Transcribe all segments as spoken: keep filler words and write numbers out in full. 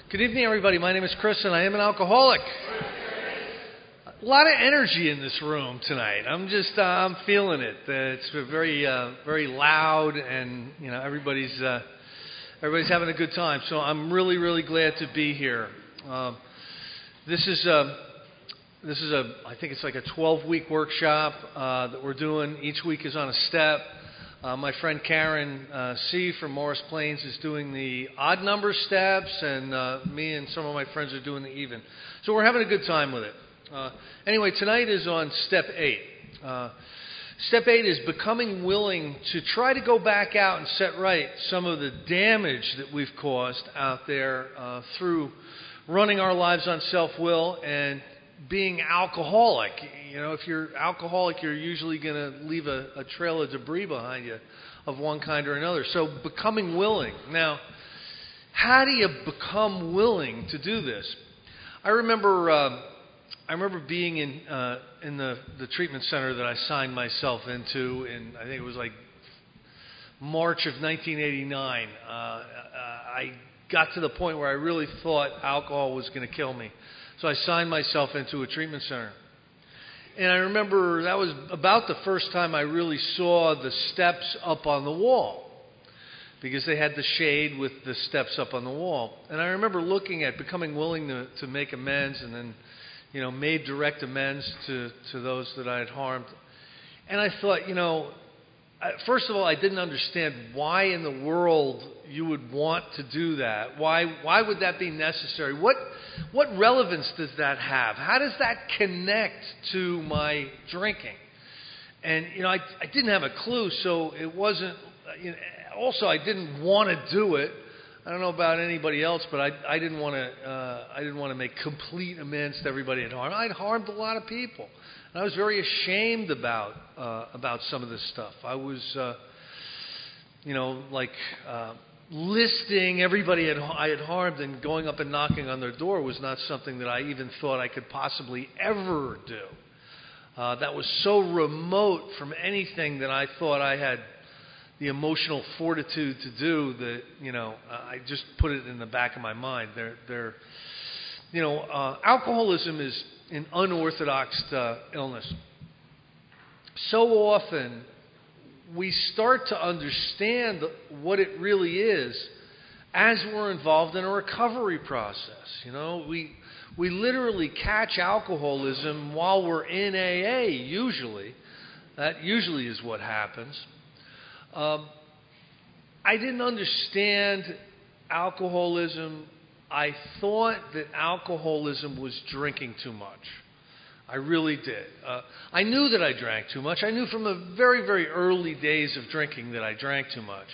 Good evening, everybody. My name is Chris, and I am an alcoholic. A lot of energy in this room tonight. I'm just, uh, I'm feeling it. Uh, it's very, uh, very loud, and you know, everybody's, uh, everybody's having a good time. So I'm really, really glad to be here. Um, this is, uh, this is a, I think it's like a twelve-week workshop uh, that we're doing. Each week is on a step. Uh, my friend Karen uh, C. from Morris Plains is doing the odd number steps, and uh, me and some of my friends are doing the even. So we're having a good time with it. Uh, anyway, tonight is on step eight. Uh, step eight is becoming willing to try to go back out and set right some of the damage that we've caused out there uh, through running our lives on self-will and being alcoholic. You know, if you're alcoholic, you're usually going to leave a, a trail of debris behind you of one kind or another. So becoming willing. Now, how do you become willing to do this? I remember uh, I remember being in uh, in the, the treatment center that I signed myself into in, I think it was like March of nineteen eighty-nine. Uh, I got to the point where I really thought alcohol was going to kill me. So I signed myself into a treatment center. And I remember that was about the first time I really saw the steps up on the wall, because they had the shade with the steps up on the wall. And I remember looking at becoming willing to, to make amends, and then, you know, made direct amends to, to those that I had harmed. And I thought, you know, first of all, I didn't understand why in the world you would want to do that. Why why would that be necessary? What what relevance does that have? How does that connect to my drinking? And, you know, I, I didn't have a clue, so it wasn't, you know, also I didn't want to do it. I don't know about anybody else, but I, I didn't want to uh, I didn't want to make complete amends to everybody I'd harmed. I'd harmed a lot of people. And I was very ashamed about uh, about some of this stuff. I was, uh, you know, like uh, listing everybody I'd, I had harmed and going up and knocking on their door was not something that I even thought I could possibly ever do. Uh, that was so remote from anything that I thought I had the emotional fortitude to do that, you know, I just put it in the back of my mind. They're, they're, you know, uh, alcoholism is an unorthodox uh, illness. So often we start to understand what it really is as we're involved in a recovery process. You know, we we literally catch alcoholism while we're in A A, usually. That usually is what happens. Um, I didn't understand alcoholism. I thought that alcoholism was drinking too much. I really did. Uh, I knew that I drank too much. I knew from the very, very early days of drinking that I drank too much.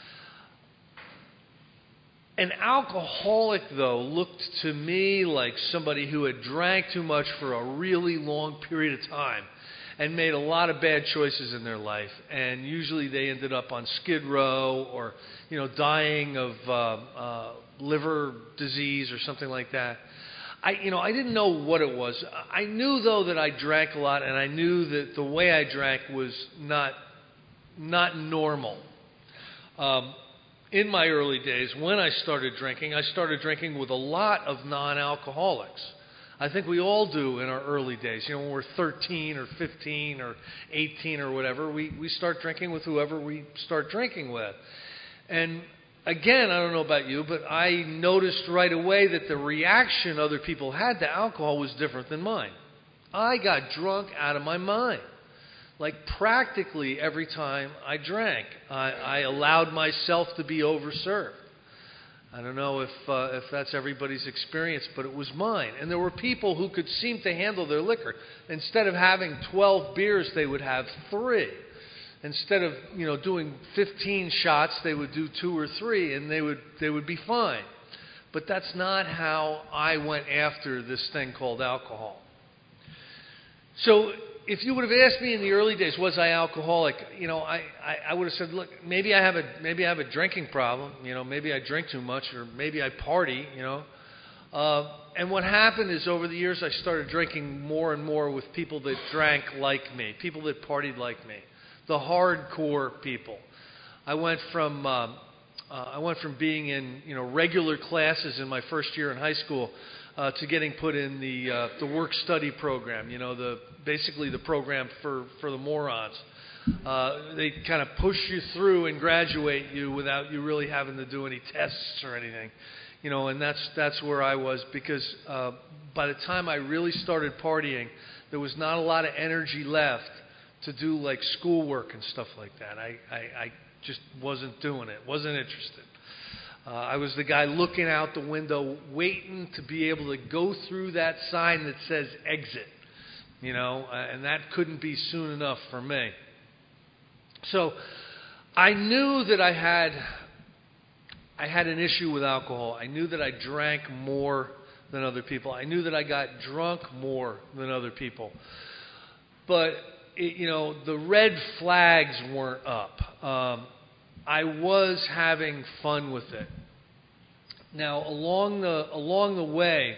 An alcoholic, though, looked to me like somebody who had drank too much for a really long period of time and made a lot of bad choices in their life. And usually they ended up on Skid Row or, you know, dying of uh, uh, liver disease or something like that. I, you know, I didn't know what it was. I knew, though, that I drank a lot, and I knew that the way I drank was not, not normal. Um, in my early days, when I started drinking, I started drinking with a lot of non-alcoholics. I think we all do in our early days. You know, when we're thirteen or fifteen or eighteen or whatever, we, we start drinking with whoever we start drinking with. And again, I don't know about you, but I noticed right away that the reaction other people had to alcohol was different than mine. I got drunk out of my mind. Like practically every time I drank, I, I allowed myself to be overserved. I don't know if uh, if that's everybody's experience, but it was mine. And there were people who could seem to handle their liquor. Instead of having twelve beers, they would have three. Instead of, you know, doing fifteen shots, they would do two or three, and they would they would be fine. But that's not how I went after this thing called alcohol. So if you would have asked me in the early days, was I alcoholic? You know, I, I, I would have said, look, maybe I have a maybe I have a drinking problem. You know, maybe I drink too much, or maybe I party. You know, uh, and what happened is over the years I started drinking more and more with people that drank like me, people that partied like me, the hardcore people. I went from uh, uh, I went from being in you know regular classes in my first year in high school uh, to getting put in the uh, the work study program. You know, the basically the program for for the morons. Uh, they kind of push you through and graduate you without you really having to do any tests or anything. You know, and that's that's where I was, because uh, by the time I really started partying, there was not a lot of energy left to do like schoolwork and stuff like that. I, I, I just wasn't doing it, wasn't interested. Uh, I was the guy looking out the window, waiting to be able to go through that sign that says exit, you know, uh, and that couldn't be soon enough for me. So I knew that I had I had an issue with alcohol. I knew that I drank more than other people. I knew that I got drunk more than other people. But, it, you know, the red flags weren't up. Um, I was having fun with it. Now, along the along the way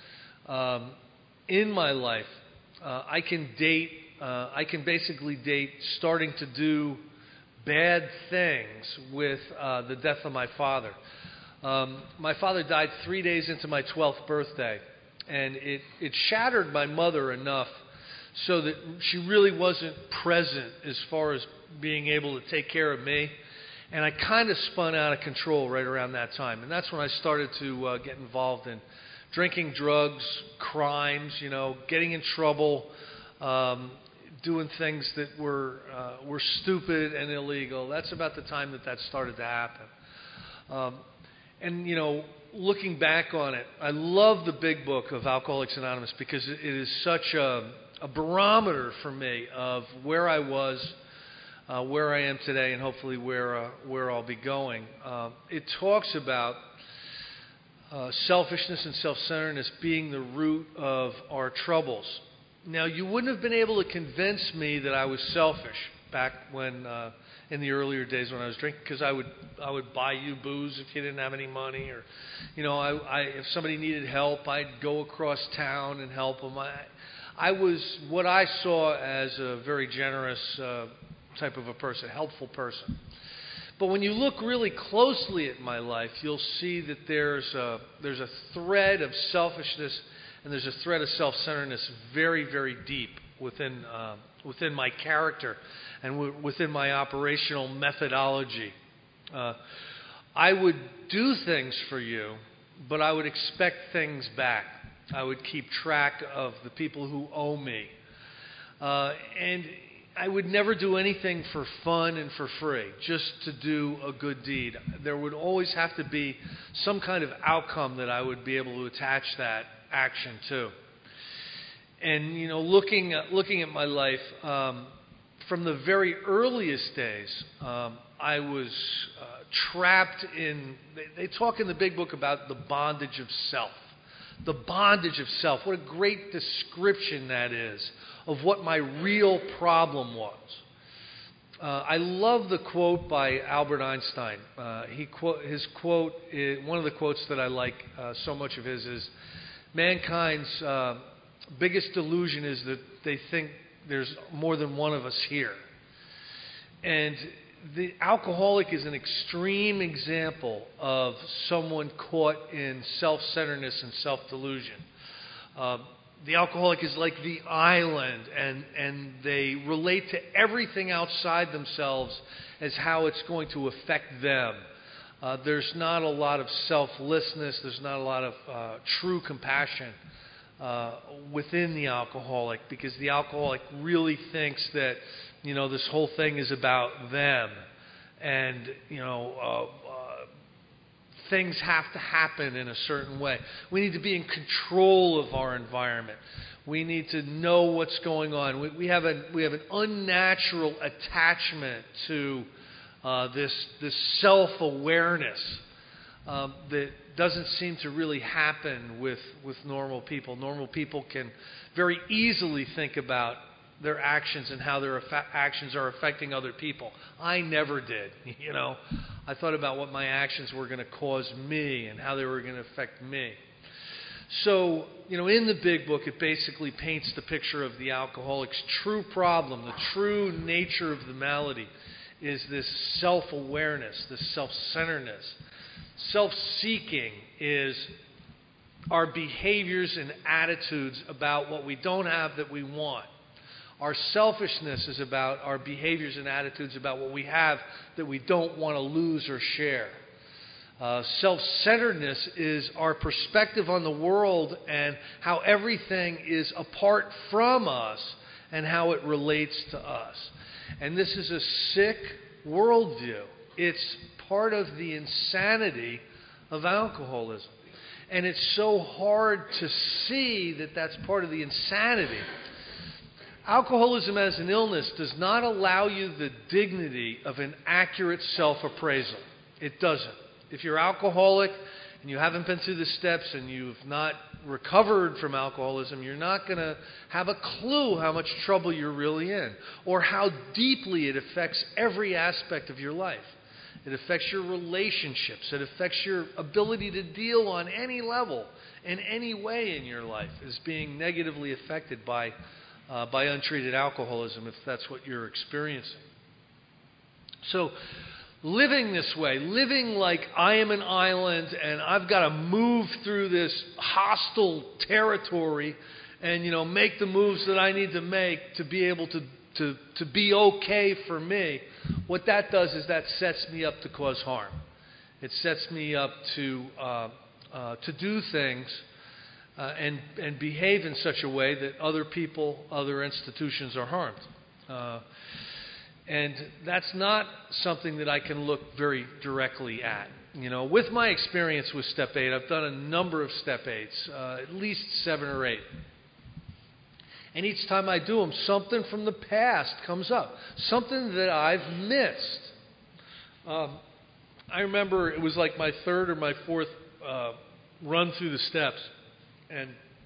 um, in my life, uh, I can date. Uh, I can basically date starting to do bad things with uh, the death of my father. Um, my father died three days into my twelfth birthday, and it, it shattered my mother enough so that she really wasn't present as far as being able to take care of me. And I kind of spun out of control right around that time. And that's when I started to uh, get involved in drinking, drugs, crimes, you know, getting in trouble, um, doing things that were uh, were stupid and illegal. That's about the time that that started to happen. Um, and, you know, looking back on it, I love the big book of Alcoholics Anonymous because it is such a, a barometer for me of where I was, uh, where I am today, and hopefully where, uh, where I'll be going. Uh, it talks about uh, selfishness and self-centeredness being the root of our troubles. Now, you wouldn't have been able to convince me that I was selfish back when, uh, in the earlier days when I was drinking, because I would I would buy you booze if you didn't have any money, or, you know, I, I if somebody needed help, I'd go across town and help them. I, I was what I saw as a very generous uh, type of a person, helpful person. But when you look really closely at my life, you'll see that there's a, there's a thread of selfishness. And there's a thread of self-centeredness very, very deep within uh, within my character and w- within my operational methodology. Uh, I would do things for you, but I would expect things back. I would keep track of the people who owe me. Uh, and I would never do anything for fun and for free, just to do a good deed. There would always have to be some kind of outcome that I would be able to attach that action too. And, you know, looking at, looking at my life, um, from the very earliest days, um, I was uh, trapped in, they, they talk in the big book about the bondage of self. The bondage of self. What a great description that is of what my real problem was. Uh, I love the quote by Albert Einstein. Uh, he quote, his quote, is, one of the quotes that I like uh, so much of his is, mankind's uh, biggest delusion is that they think there's more than one of us here. And the alcoholic is an extreme example of someone caught in self-centeredness and self-delusion. Uh, the alcoholic is like the island, and, and they relate to everything outside themselves as how it's going to affect them. Uh, there's not a lot of selflessness. There's not a lot of uh, true compassion uh, within the alcoholic, because the alcoholic really thinks that, you know, this whole thing is about them, and, you know, uh, uh, things have to happen in a certain way. We need to be in control of our environment. We need to know what's going on. We, we have a we have an unnatural attachment to Uh, this this self-awareness um, that doesn't seem to really happen with, with normal people. Normal people can very easily think about their actions and how their affa- actions are affecting other people. I never did, you know. I thought about what my actions were going to cause me and how they were going to affect me. So, you know, in the big book, it basically paints the picture of the alcoholic's true problem, the true nature of the malady. is this self-awareness, this self-centeredness. Self-seeking is our behaviors and attitudes about what we don't have that we want. Our selfishness is about our behaviors and attitudes about what we have that we don't want to lose or share. Uh, self-centeredness is our perspective on the world and how everything is apart from us and how it relates to us. And this is a sick worldview. It's part of the insanity of alcoholism. And it's so hard to see that that's part of the insanity. Alcoholism as an illness does not allow you the dignity of an accurate self-appraisal. It doesn't. If you're alcoholic and you haven't been through the steps and you've not recovered from alcoholism, you're not going to have a clue how much trouble you're really in or how deeply it affects every aspect of your life. It affects your relationships. It affects your ability to deal on any level, in any way in your life, as being negatively affected by Uh, by untreated alcoholism, if that's what you're experiencing. So, living this way, living like I am an island and I've got to move through this hostile territory and, you know, make the moves that I need to make to be able to, to, to be okay for me, what that does is that sets me up to cause harm. It sets me up to, uh, uh, to do things Uh, and, and behave in such a way that other people, other institutions are harmed. Uh, and that's not something that I can look very directly at. You know, with my experience with Step eight, I've done a number of Step eights, uh, at least seven or eight. And each time I do them, something from the past comes up, something that I've missed. Um, I remember it was like my third or my fourth uh, run through the steps. And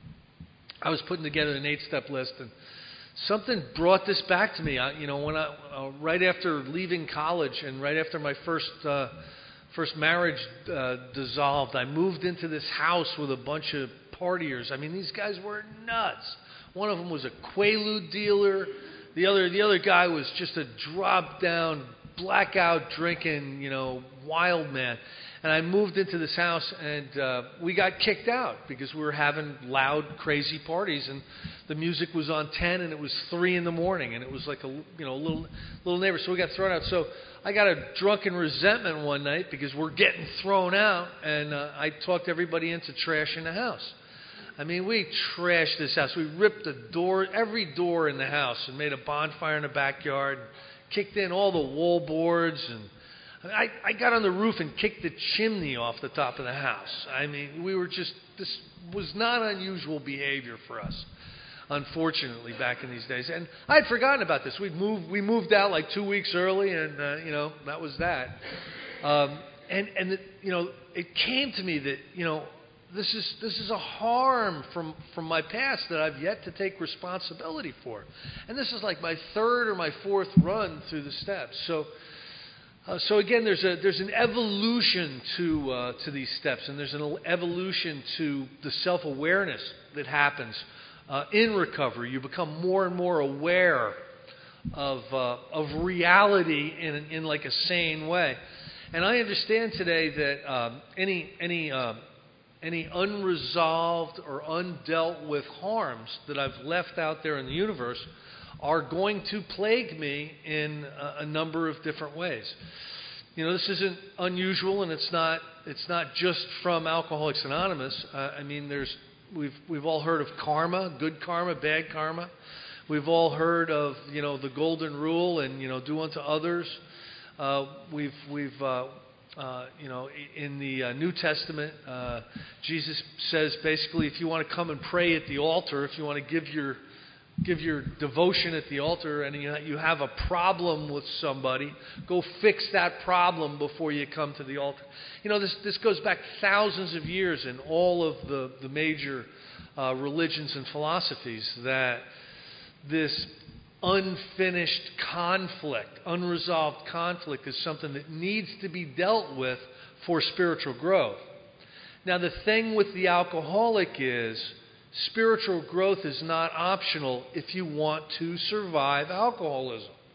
I was putting together an eight-step list, and something brought this back to me. I, you know, when I uh, right after leaving college and right after my first uh, first marriage uh, dissolved, I moved into this house with a bunch of partiers. I mean, these guys were nuts. One of them was a Quaalude dealer. The other the other guy was just a drop-down, blackout drinking, you know, wild man. And I moved into this house, and uh, we got kicked out because we were having loud, crazy parties, and the music was on ten, and it was three in the morning, and it was like a you know little little neighbor. So we got thrown out. So I got a drunken resentment one night because we're getting thrown out, and uh, I talked everybody into trashing the house. I mean, we trashed this house. We ripped the door, every door in the house, and made a bonfire in the backyard, and kicked in all the wall boards, and I, I got on the roof and kicked the chimney off the top of the house. I mean, we were just, this was not unusual behavior for us, unfortunately, back in these days. And I'd forgotten about this. We'd moved, we moved out like two weeks early, and, uh, you know, that was that. Um, and, and the, you know, it came to me that, you know, this is this is a harm from, from my past that I've yet to take responsibility for. And this is like my third or my fourth run through the steps. So, Uh, so again, there's a there's an evolution to uh, to these steps, and there's an evolution to the self-awareness that happens uh, in recovery. You become more and more aware of uh, of reality in in like a sane way. And I understand today that um, any any uh, any unresolved or undealt with harms that I've left out there in the universe are going to plague me in a, a number of different ways. You know, this isn't unusual, and it's not it's not just from Alcoholics Anonymous. Uh, I mean, there's we've we've all heard of karma, good karma, bad karma. We've all heard of, you know, the golden rule and, you know, do unto others. Uh, we've we've uh, uh, you know, in the uh, New Testament, uh, Jesus says basically, if you want to come and pray at the altar, if you want to give your Give your devotion at the altar, and you you have a problem with somebody, go fix that problem before you come to the altar. You know, this this goes back thousands of years in all of the, the major uh, religions and philosophies, that this unfinished conflict, unresolved conflict is something that needs to be dealt with for spiritual growth. Now, the thing with the alcoholic is, spiritual growth is not optional if you want to survive alcoholism.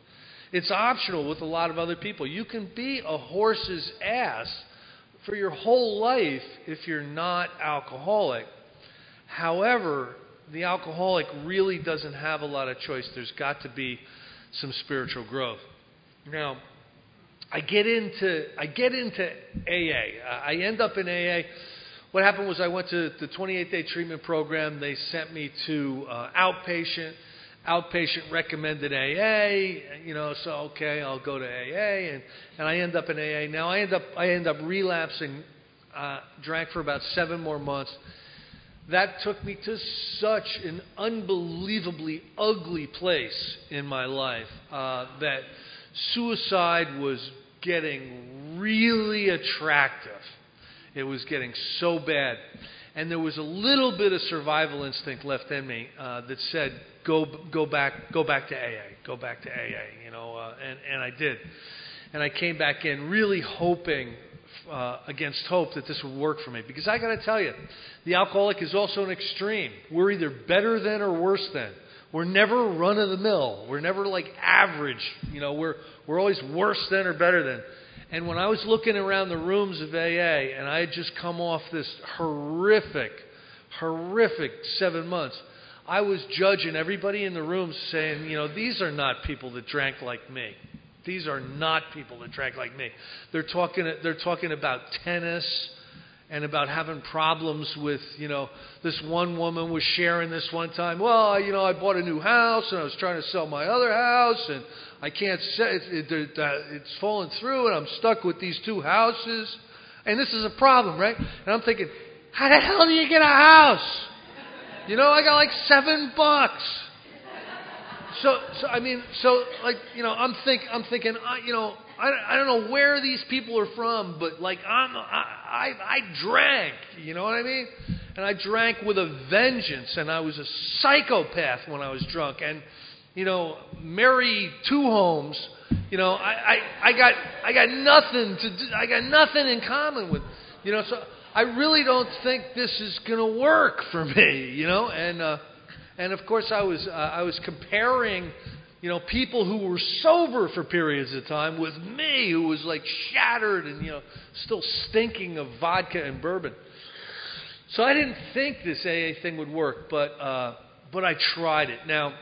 It's optional with a lot of other people. You can be a horse's ass for your whole life if you're not alcoholic. However, the alcoholic really doesn't have a lot of choice. There's got to be some spiritual growth. Now, I get into I get into A A. I end up in A A. What happened was I went to the twenty-eight day treatment program. They sent me to uh, outpatient. Outpatient recommended A A. You know, so okay, I'll go to A A, and, and I end up in A A. Now I end up I end up relapsing. Uh, drank for about seven more months. That took me to such an unbelievably ugly place in my life uh, that suicide was getting really attractive. It was getting so bad. And there was a little bit of survival instinct left in me uh, that said, go go back go back to A A, go back to A A, you know, uh, and, and I did. And I came back in really hoping uh, against hope that this would work for me. Because I got to tell you, the alcoholic is also an extreme. We're either better than or worse than. We're never run-of-the-mill. We're never like average. You know, we're we're always worse than or better than. And when I was looking around the rooms of A A, and I had just come off this horrific, horrific seven months, I was judging everybody in the rooms saying, you know, these are not people that drank like me. These are not people that drank like me. They're talking, they're talking about tennis and about having problems with, you know, this one woman was sharing this one time. Well, you know, I bought a new house and I was trying to sell my other house and I can't say it, it, uh, it's fallen through and I'm stuck with these two houses. And this is a problem, right? And I'm thinking, how the hell do you get a house? You know, I got like seven bucks. So, so I mean, so like, you know, I'm think, I'm thinking, I, you know, I, I don't know where these people are from, but like I'm, I, I, I drank, you know what I mean? And I drank with a vengeance, and I was a psychopath when I was drunk. And you know, Mary Two Homes, you know, I, I, I got, I got nothing to, do, I got nothing in common with, you know, so I really don't think this is going to work for me, you know, and. Uh, And of course, I was uh, I was comparing, you know, people who were sober for periods of time with me, who was like shattered and you know still stinking of vodka and bourbon. So I didn't think this A A thing would work, but uh, but I tried it. Now,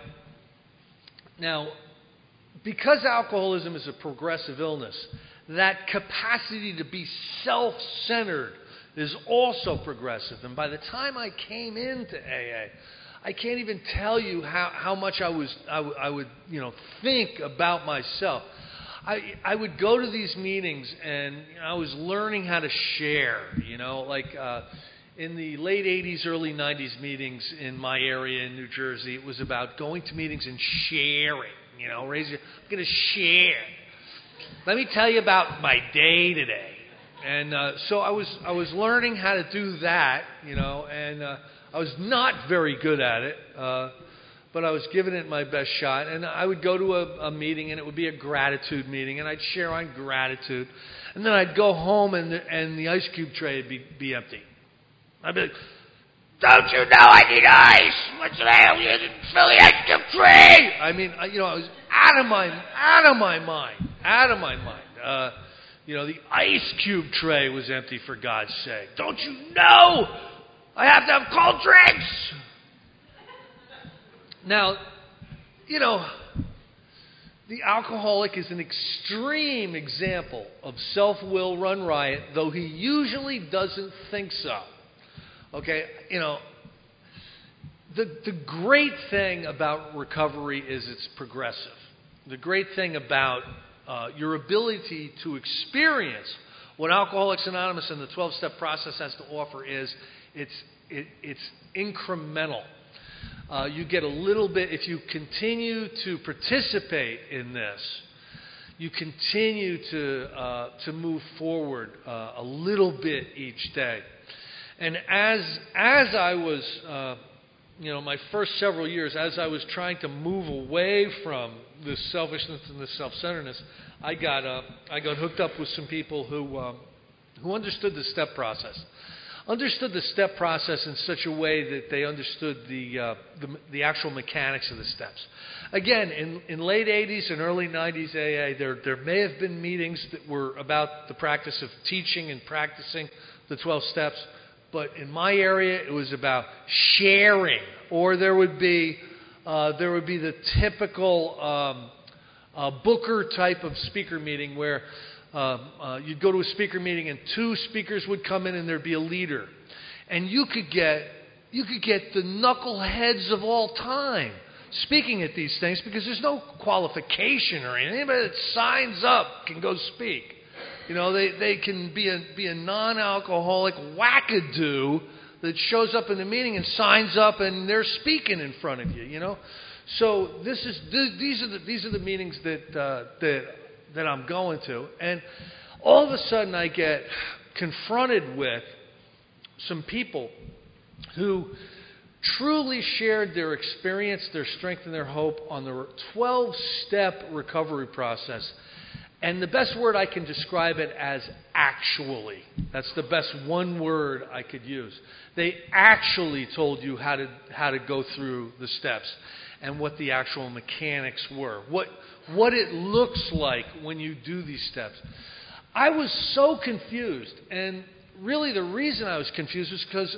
now, because alcoholism is a progressive illness, that capacity to be self-centered is also progressive. And by the time I came into A A, I can't even tell you how, how much I was I, w- I would you know think about myself. I I would go to these meetings and you know, I was learning how to share. You know, like uh, in the late eighties, early nineties meetings in my area in New Jersey, it was about going to meetings and sharing. You know, raise your I'm going to share. Let me tell you about my day today. And uh, so I was I was learning how to do that. You know, and uh, I was not very good at it, uh, but I was giving it my best shot. And I would go to a, a meeting, and it would be a gratitude meeting, and I'd share on gratitude. And then I'd go home, and the, and the ice cube tray would be, be empty. I'd be like, don't you know I need ice? What's the hell? You didn't fill the ice cube tray. I mean, I, you know, I was out of my, out of my mind, out of my mind. Uh, you know, the ice cube tray was empty, for God's sake. Don't you know? I have to have cold drinks. Now, you know, the alcoholic is an extreme example of self-will run riot, though he usually doesn't think so. Okay, you know, the the great thing about recovery is it's progressive. The great thing about uh, your ability to experience what Alcoholics Anonymous and the twelve-step process has to offer is It's it, it's incremental. Uh, you get a little bit, if you continue to participate in this, you continue to uh, to move forward uh, a little bit each day. And as as I was, uh, you know, my first several years, as I was trying to move away from this selfishness and this self-centeredness, I got uh, I got hooked up with some people who um, who understood the step process. understood the step process in such a way that they understood the, uh, the, the actual mechanics of the steps. Again, in, in late eighties and early nineties A A, there, there may have been meetings that were about the practice of teaching and practicing the twelve steps, but in my area, it was about sharing, or there would be, uh, there would be the typical um, uh, Booker type of speaker meeting where Um, uh, you'd go to a speaker meeting and two speakers would come in and there'd be a leader. And you could get you could get the knuckleheads of all time speaking at these things because there's no qualification or anything. Anybody that signs up can go speak. You know, they, they can be a be a non-alcoholic wackadoo that shows up in the meeting and signs up and they're speaking in front of you, you know. So this is these are the these are the meetings that uh, that that I'm going to, and all of a sudden I get confronted with some people who truly shared their experience, their strength, and their hope on the twelve-step recovery process. And the best word I can describe it as actually. That's the best one word I could use. They actually told you how to how to go through the steps and what the actual mechanics were. What what it looks like when you do these steps. I was so confused, and really the reason I was confused was because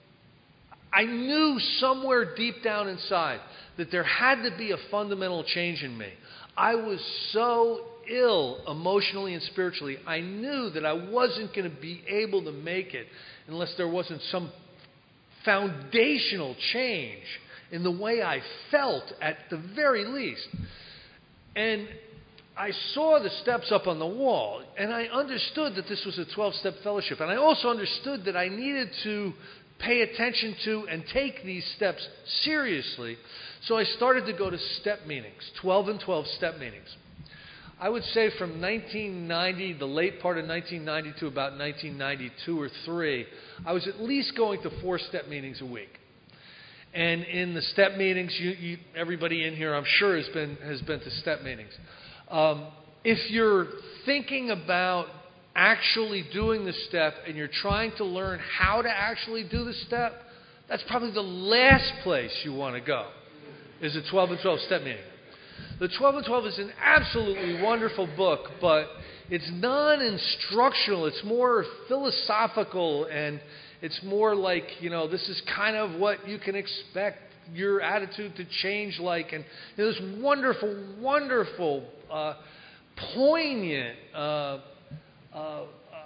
I knew somewhere deep down inside that there had to be a fundamental change in me. I was so ill emotionally and spiritually. I knew that I wasn't going to be able to make it unless there wasn't some foundational change in the way I felt at the very least. And I saw the steps up on the wall, and I understood that this was a twelve-step fellowship. And I also understood that I needed to pay attention to and take these steps seriously. So I started to go to step meetings, twelve and twelve step meetings. I would say from nineteen ninety, the late part of nineteen ninety to about nineteen ninety-two or three, I was at least going to four step meetings a week. And in the step meetings, you, you, everybody in here, I'm sure, has been has been to step meetings. Um, if you're thinking about actually doing the step and you're trying to learn how to actually do the step, that's probably the last place you want to go, is a twelve and twelve step meeting. The twelve and twelve is an absolutely wonderful book, but it's non-instructional. It's more philosophical, and it's more like, you know, this is kind of what you can expect your attitude to change like. And you know, this wonderful, wonderful, uh, poignant uh, uh, uh,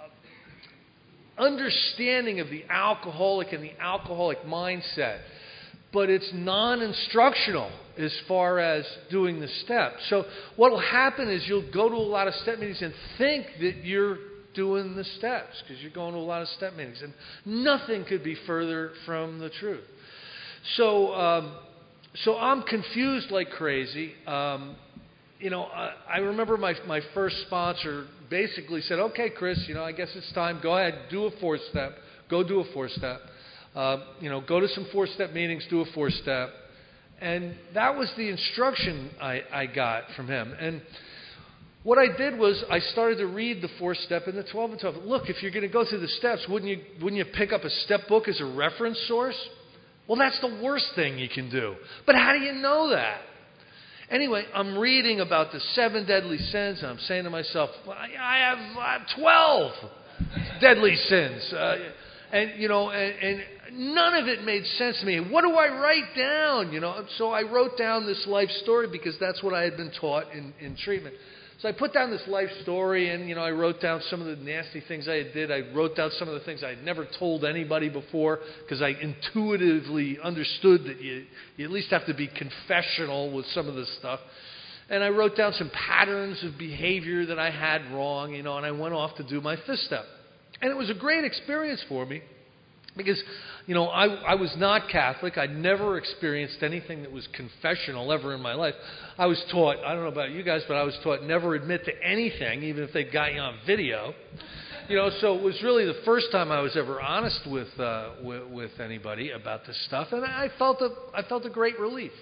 understanding of the alcoholic and the alcoholic mindset. But it's non-instructional as far as doing the steps. So what will happen is you'll go to a lot of step meetings and think that you're doing the steps because you're going to a lot of step meetings. And nothing could be further from the truth. So um, so I'm confused like crazy. Um, you know, I, I remember my, my first sponsor basically said, okay, Chris, you know, I guess it's time. Go ahead, do a four-step. Go do a four-step. Uh, you know, go to some four-step meetings, do a four-step. And that was the instruction I, I got from him. And what I did was I started to read the four-step and the twelve and twelve. Look, if you're going to go through the steps, wouldn't you, wouldn't you pick up a step book as a reference source? Well, that's the worst thing you can do. But how do you know that? Anyway, I'm reading about the seven deadly sins, and I'm saying to myself, well, I have, I have twelve deadly sins. Uh, and, you know, and, and none of it made sense to me. What do I write down? You know, so I wrote down this life story because that's what I had been taught in, in treatment. So I put down this life story, and, you know, I wrote down some of the nasty things I did. I wrote down some of the things I had never told anybody before because I intuitively understood that you, you at least have to be confessional with some of this stuff. And I wrote down some patterns of behavior that I had wrong, you know, and I went off to do my fifth step. And it was a great experience for me because, you know, I, I was not Catholic. I'd never experienced anything that was confessional ever in my life. I was taught, I don't know about you guys, but I was taught never admit to anything, even if they got you on video. You know, so it was really the first time I was ever honest with uh, with, with anybody about this stuff, and I felt a I felt a great relief.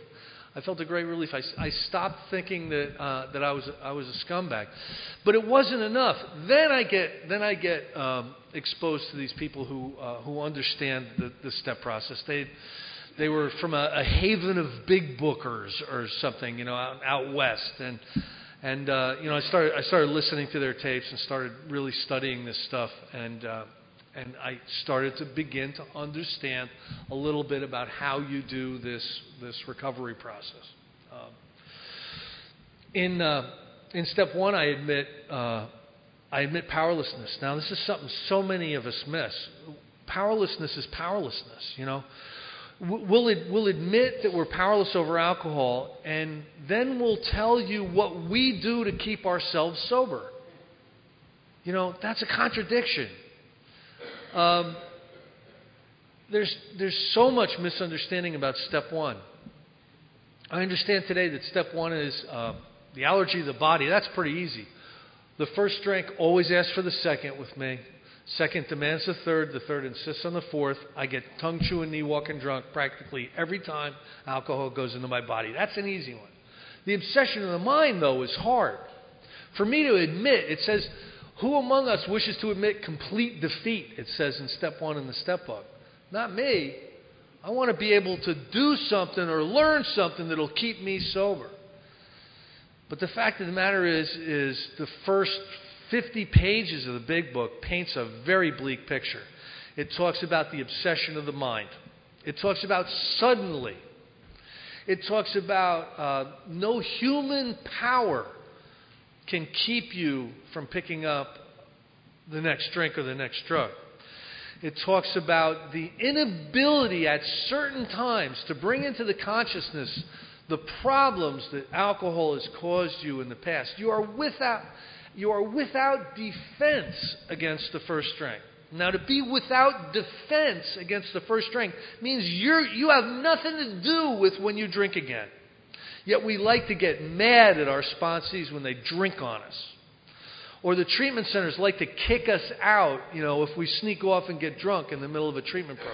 I felt a great relief. I, I stopped thinking that uh, that I was I was a scumbag, but it wasn't enough. Then I get then I get um, exposed to these people who uh, who understand the, the step process. They they were from a, a haven of big bookers or something, you know, out, out west, and and uh, you know I started I started listening to their tapes and started really studying this stuff, and uh, and I started to begin to understand a little bit about how you do this this recovery process. Um, in uh, in step one, I admit uh, I admit powerlessness. Now, this is something so many of us miss. Powerlessness is powerlessness. You know, we'll we'll admit that we're powerless over alcohol, and then we'll tell you what we do to keep ourselves sober. You know, that's a contradiction. Um, there's there's so much misunderstanding about step one. I understand today that step one is uh, the allergy of the body. That's pretty easy. The first drink always asks for the second with me. Second demands the third. The third insists on the fourth. I get tongue chewing, knee walking drunk practically every time alcohol goes into my body. That's an easy one. The obsession of the mind, though, is hard. For me to admit, it says, who among us wishes to admit complete defeat, it says in step one in the step book. Not me. I want to be able to do something or learn something that will keep me sober. But the fact of the matter is, is the first fifty pages of the big book paints a very bleak picture. It talks about the obsession of the mind. It talks about suddenly. It talks about uh, no human power can keep you from picking up the next drink or the next drug. It talks about the inability at certain times to bring into the consciousness the problems that alcohol has caused you in the past. You are without, you are without defense against the first drink. Now, to be without defense against the first drink means you're, you have nothing to do with when you drink again. Yet we like to get mad at our sponsees when they drink on us. Or the treatment centers like to kick us out, you know, if we sneak off and get drunk in the middle of a treatment program.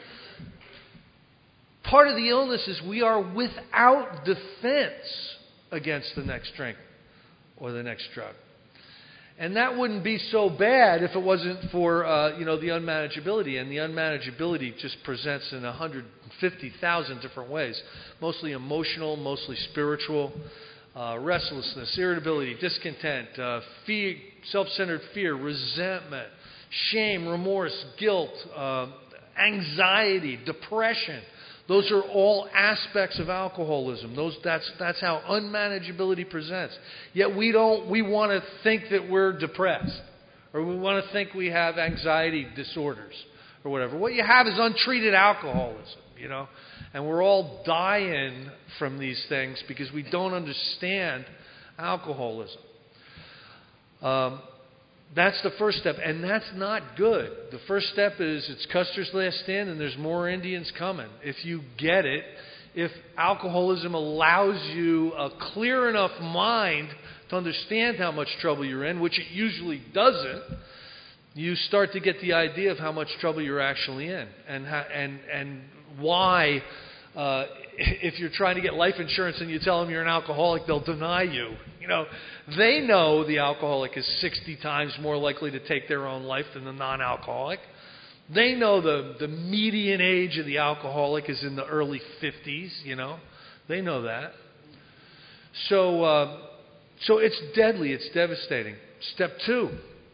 Part of the illness is we are without defense against the next drink or the next drug. And that wouldn't be so bad if it wasn't for, uh, you know, the unmanageability. And the unmanageability just presents in one hundred fifty thousand different ways. Mostly emotional, mostly spiritual. Uh, restlessness, irritability, discontent, uh, fear, self-centered fear, resentment, shame, remorse, guilt, uh, anxiety, depression. Those are all aspects of alcoholism. Those, that's, that's how unmanageability presents. Yet we don't. We want to think that we're depressed, or we want to think we have anxiety disorders, or whatever. What you have is untreated alcoholism, you know. And we're all dying from these things because we don't understand alcoholism. Um, that's the first step, and that's not good. The first step is it's Custer's last stand, and there's more Indians coming. If you get it, if alcoholism allows you a clear enough mind to understand how much trouble you're in, which it usually doesn't, you start to get the idea of how much trouble you're actually in, and how, and and why. Uh, if you're trying to get life insurance and you tell them you're an alcoholic, they'll deny you. You know, they know the alcoholic is sixty times more likely to take their own life than the non-alcoholic. They know the, the median age of the alcoholic is in the early fifties, you know. They know that. So, uh, so it's deadly. It's devastating. Step two.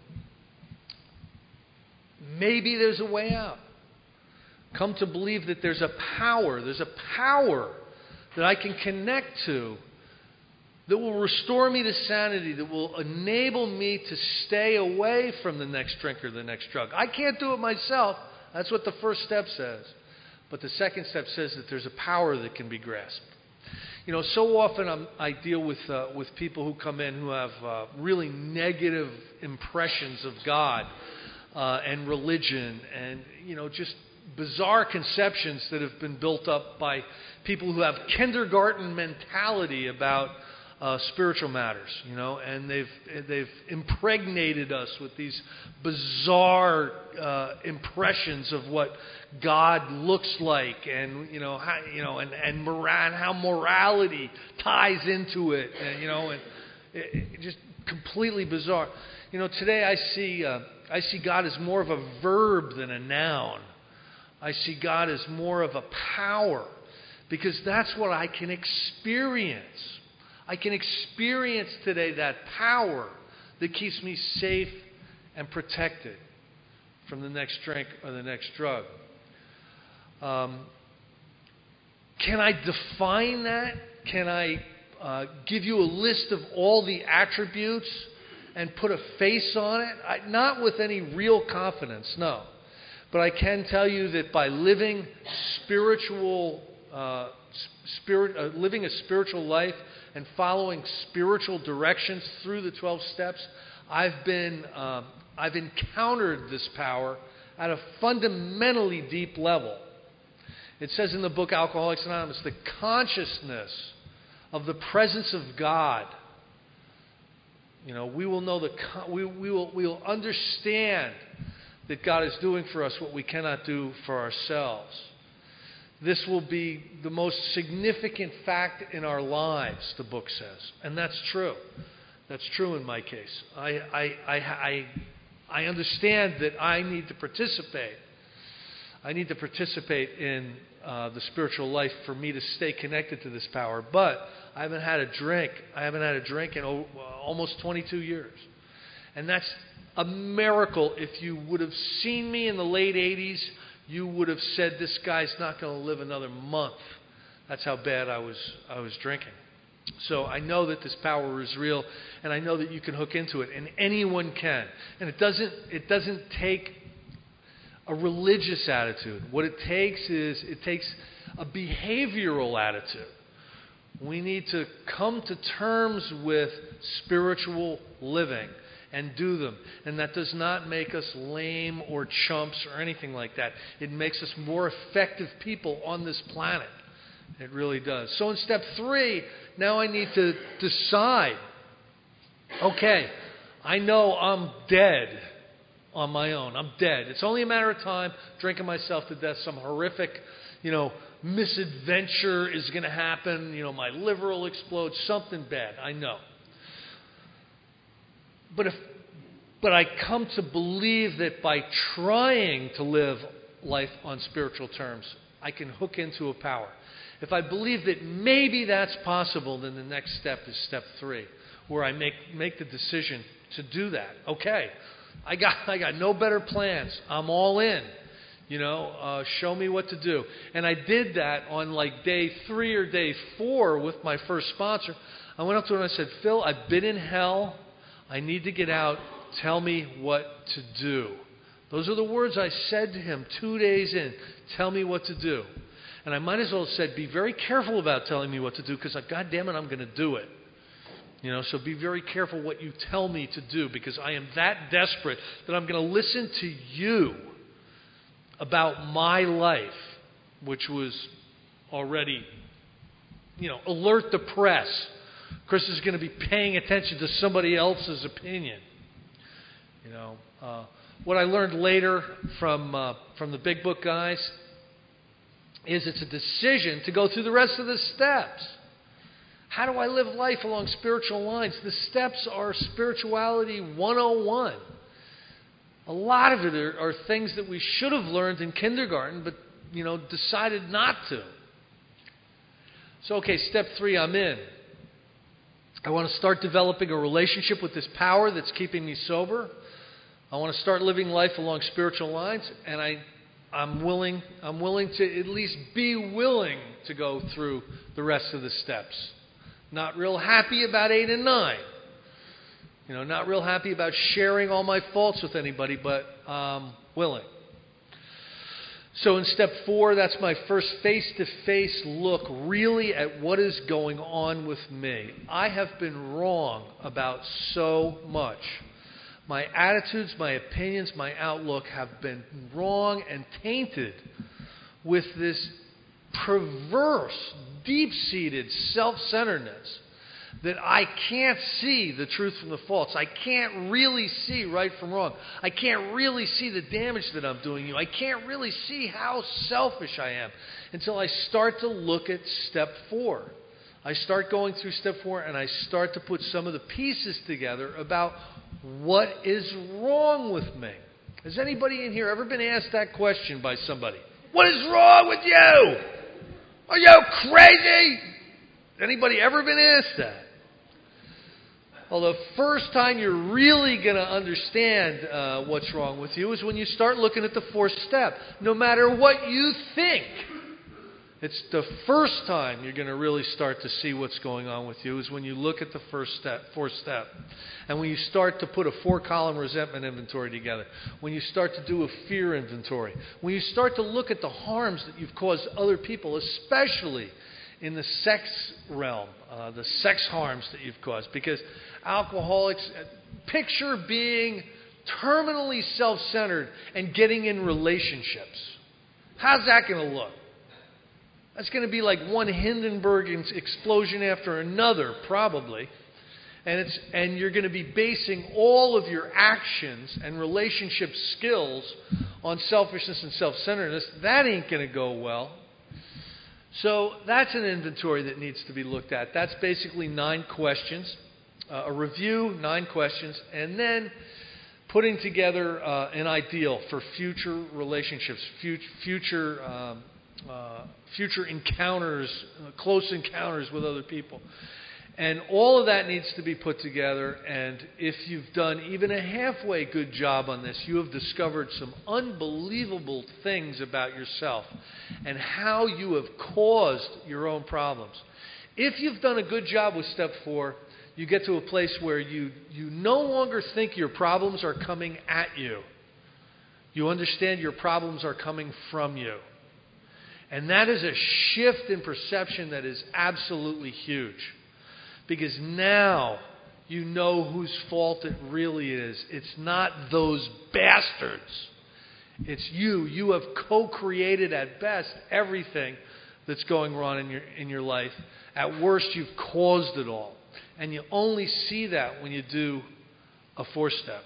Maybe there's a way out. Come to believe that there's a power, there's a power that I can connect to that will restore me to sanity, that will enable me to stay away from the next drink or the next drug. I can't do it myself. That's what the first step says. But the second step says that there's a power that can be grasped. You know, so often I'm, I deal with uh, with people who come in who have uh, really negative impressions of God uh, and religion and, you know, just bizarre conceptions that have been built up by people who have kindergarten mentality about uh, spiritual matters, you know, and they've they've impregnated us with these bizarre uh, impressions of what God looks like, and you know, how, you know, and and, mora- and how morality ties into it, and, you know, and it, it just completely bizarre. You know, today I see uh, I see God as more of a verb than a noun. I see God as more of a power, because that's what I can experience. I can experience today that power that keeps me safe and protected from the next drink or the next drug. Um, can I define that? Can I uh, give you a list of all the attributes and put a face on it? I, not with any real confidence, no. But I can tell you that by living spiritual, uh, spirit, uh, living a spiritual life and following spiritual directions through the twelve steps, I've been, um, I've encountered this power at a fundamentally deep level. It says in the book Alcoholics Anonymous, the consciousness of the presence of God. You know, we will know the we we will we will understand that God is doing for us what we cannot do for ourselves. This will be the most significant fact in our lives, the book says. And that's true. That's true in my case. I, I, I, I, I understand that I need to participate. I need to participate in uh, the spiritual life for me to stay connected to this power. But I haven't had a drink. I haven't had a drink in oh, almost twenty-two years. And that's a miracle. If you would have seen me in the late eighties, you would have said, this guy's not going to live another month. That's how bad I was I was drinking. So I know that this power is real, and I know that you can hook into it, and anyone can. And it doesn't it doesn't take a religious attitude. What it takes is it takes a behavioral attitude. We need to come to terms with spiritual living and do them. And that does not make us lame or chumps or anything like that. It makes us more effective people on this planet. It really does. So in step three, now I need to decide, okay, I know I'm dead on my own. I'm dead. It's only a matter of time, drinking myself to death. Some horrific, you know, misadventure is going to happen. You know, my liver will explode. Something bad. I know. But if, but I come to believe that by trying to live life on spiritual terms, I can hook into a power. If I believe that maybe that's possible, then the next step is step three, where I make make the decision to do that. Okay, I got I got no better plans. I'm all in. You know, uh, show me what to do. And I did that on like day three or day four with my first sponsor. I went up to him and I said, Phil, I've been in hell. I need to get out. Tell me what to do. Those are the words I said to him two days in. Tell me what to do. And I might as well have said, be very careful about telling me what to do, because, God damn it, I'm going to do it. You know, so be very careful what you tell me to do, because I am that desperate that I'm going to listen to you about my life, which was already, you know, alert the press. Chris is going to be paying attention to somebody else's opinion. You know, uh, what I learned later from uh, from the Big Book guys is it's a decision to go through the rest of the steps. How do I live life along spiritual lines? The steps are spirituality one oh one. A lot of it are, are things that we should have learned in kindergarten, but, you know, decided not to. So, okay, step three, I'm in. I want to start developing a relationship with this power that's keeping me sober. I want to start living life along spiritual lines, and I, I'm willing, I'm willing to at least be willing to go through the rest of the steps. Not real happy about eight and nine. You know, not real happy about sharing all my faults with anybody, but um, willing. So in step four, that's my first face-to-face look really at what is going on with me. I have been wrong about so much. My attitudes, my opinions, my outlook have been wrong and tainted with this perverse, deep-seated self-centeredness that I can't see the truth from the false. I can't really see right from wrong. I can't really see the damage that I'm doing you. I can't really see how selfish I am until I start to look at step four. I start going through step four and I start to put some of the pieces together about what is wrong with me. Has anybody in here ever been asked that question by somebody? What is wrong with you? Are you crazy? Anybody ever been asked that? Well, the first time you're really going to understand uh, what's wrong with you is when you start looking at the fourth step. No matter what you think, it's the first time you're going to really start to see what's going on with you is when you look at the first step, fourth step. And when you start to put a four-column resentment inventory together. When you start to do a fear inventory. When you start to look at the harms that you've caused other people, especially in the sex realm, uh, the sex harms that you've caused. Because alcoholics, picture being terminally self-centered and getting in relationships. How's that going to look? That's going to be like one Hindenburg explosion after another, probably. And it's and you're going to be basing all of your actions and relationship skills on selfishness and self-centeredness. That ain't going to go well. So that's an inventory that needs to be looked at. That's basically nine questions, uh, a review, nine questions, and then putting together uh, an ideal for future relationships, future future. Um, Uh, future encounters, uh, close encounters with other people. And all of that needs to be put together. And if you've done even a halfway good job on this, you have discovered some unbelievable things about yourself and how you have caused your own problems. If you've done a good job with step four, you get to a place where you, you no longer think your problems are coming at you. You understand your problems are coming from you. And that is a shift in perception that is absolutely huge. Because now you know whose fault it really is. It's not those bastards. It's you. You have co-created at best everything that's going wrong in your, in your life. At worst, you've caused it all. And you only see that when you do a fourth step.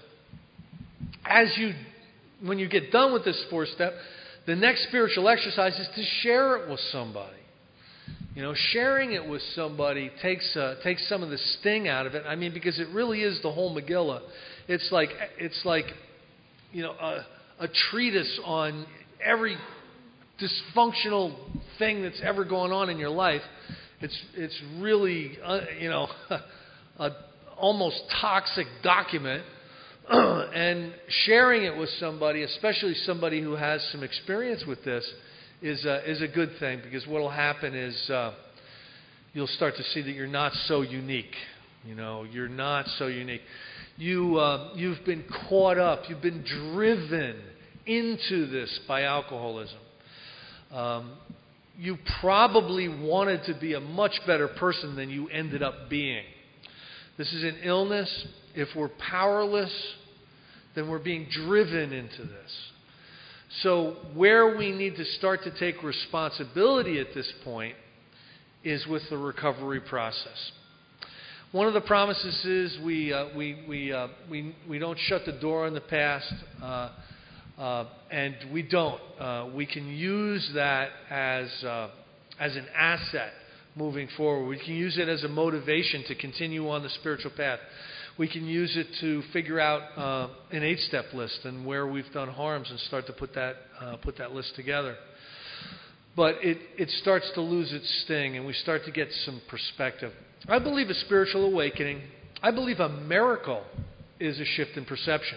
As you, when you get done with this fourth step, the next spiritual exercise is to share it with somebody. You know, sharing it with somebody takes uh, takes some of the sting out of it. I mean, because it really is the whole Megillah. It's like it's like, you know, a, a treatise on every dysfunctional thing that's ever gone on in your life. It's it's really uh, you know a almost toxic document. And sharing it with somebody, especially somebody who has some experience with this, is a, is a good thing. Because what will happen is uh, you'll start to see that you're not so unique. You know, you're not so unique. You uh, you've been caught up. You've been driven into this by alcoholism. Um, you probably wanted to be a much better person than you ended up being. This is an illness. If we're powerless, then we're being driven into this. So where we need to start to take responsibility at this point is with the recovery process. One of the promises is we uh, we we, uh, we we don't shut the door on the past, uh, uh, and we don't. Uh, we can use that as uh, as an asset moving forward. We can use it as a motivation to continue on the spiritual path. We can use it to figure out uh, an eight-step list and where we've done harms and start to put that uh, put that list together. But it, it starts to lose its sting, and we start to get some perspective. I believe a spiritual awakening, I believe a miracle is a shift in perception.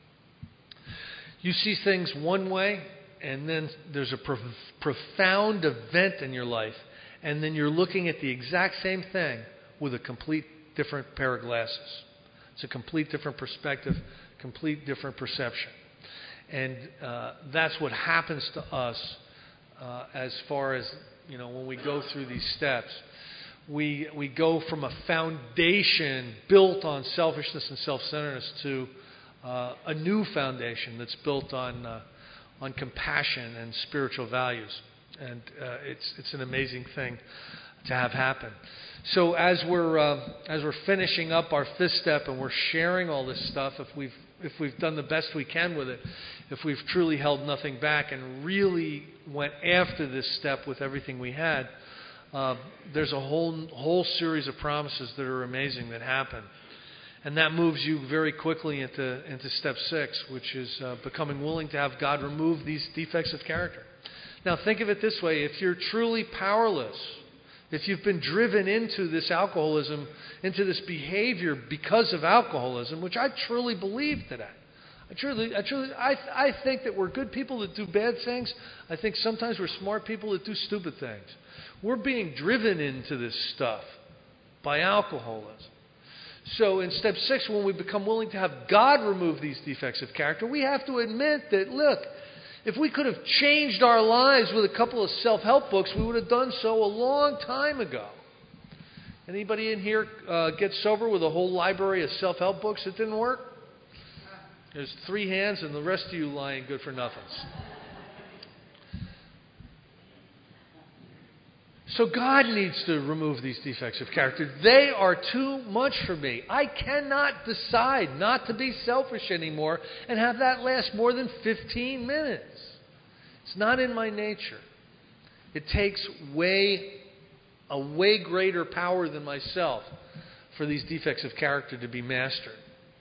You see things one way, and then there's a prof- profound event in your life, and then you're looking at the exact same thing with a complete different pair of glasses. It's a complete different perspective, complete different perception. And uh, that's what happens to us uh, as far as, you know, when we go through these steps. We, we go from a foundation built on selfishness and self-centeredness to uh, a new foundation that's built on, uh, on compassion and spiritual values. And uh, it's, it's an amazing thing to have happen. So as we're uh, as we're finishing up our fifth step and we're sharing all this stuff, if we've if we've done the best we can with it, if we've truly held nothing back and really went after this step with everything we had, uh, there's a whole whole series of promises that are amazing that happen, and that moves you very quickly into into step six, which is uh, becoming willing to have God remove these defects of character. Now think of it this way: if you're truly powerless, if you've been driven into this alcoholism, into this behavior because of alcoholism, which I truly believe today. I truly, I truly, I, I think that we're good people that do bad things. I think sometimes we're smart people that do stupid things. We're being driven into this stuff by alcoholism. So in step six, when we become willing to have God remove these defects of character, we have to admit that, look, if we could have changed our lives with a couple of self-help books, we would have done so a long time ago. Anybody in here uh, get sober with a whole library of self-help books that didn't work? There's three hands and the rest of you lying good for nothings. So God needs to remove these defects of character. They are too much for me. I cannot decide not to be selfish anymore and have that last more than fifteen minutes. It's not in my nature. It takes way, a way greater power than myself for these defects of character to be mastered.